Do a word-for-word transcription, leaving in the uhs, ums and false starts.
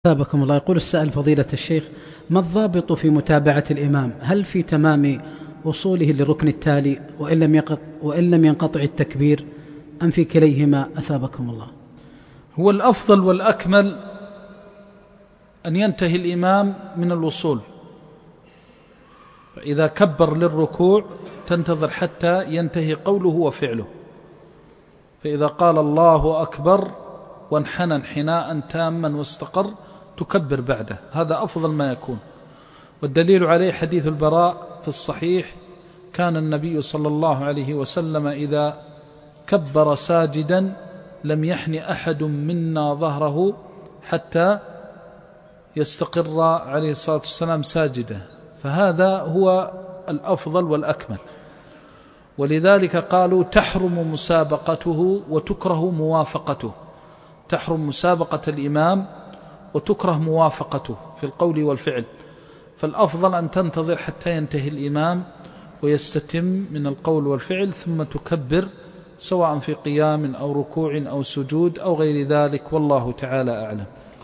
أثابكم الله. يقول السائل: فضيلة الشيخ، ما الضابط في متابعة الإمام؟ هل في تمام وصوله للركن التالي وإن لم ينقطع, وإن لم ينقطع التكبير، أم في كليهما؟ أثابكم الله. هو الأفضل والأكمل أن ينتهي الإمام من الوصول، فإذا كبر للركوع تنتظر حتى ينتهي قوله وفعله، فإذا قال الله أكبر وانحنى انحناء تاما واستقر تكبر بعده، هذا أفضل ما يكون. والدليل عليه حديث البراء في الصحيح: كان النبي صلى الله عليه وسلم إذا كبر ساجدا لم يحن أحد منا ظهره حتى يستقر عليه الصلاة والسلام ساجدا، فهذا هو الأفضل والأكمل. ولذلك قالوا تحرم مسابقته وتكره موافقته، تحرم مسابقة الإمام وتكره موافقته في القول والفعل، فالأفضل أن تنتظر حتى ينتهي الإمام ويستتم من القول والفعل ثم تكبر، سواء في قيام أو ركوع أو سجود أو غير ذلك، والله تعالى أعلم.